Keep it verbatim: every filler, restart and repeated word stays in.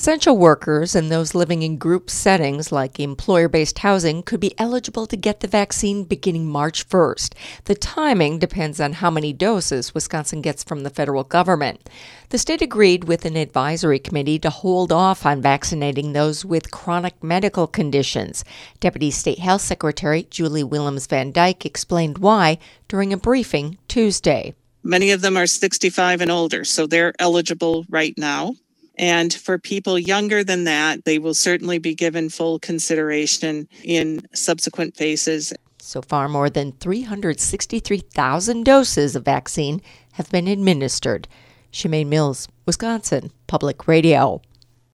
Essential workers and those living in group settings like employer-based housing could be eligible to get the vaccine beginning March first. The timing depends on how many doses Wisconsin gets from the federal government. The state agreed with an advisory committee to hold off on vaccinating those with chronic medical conditions. Deputy State Health Secretary Julie Willems Van Dyke explained why during a briefing Tuesday. Many of them are sixty-five and older, so they're eligible right now. And for people younger than that, they will certainly be given full consideration in subsequent phases. So far, more than three hundred sixty-three thousand doses of vaccine have been administered. Shemaine Mills, Wisconsin Public Radio.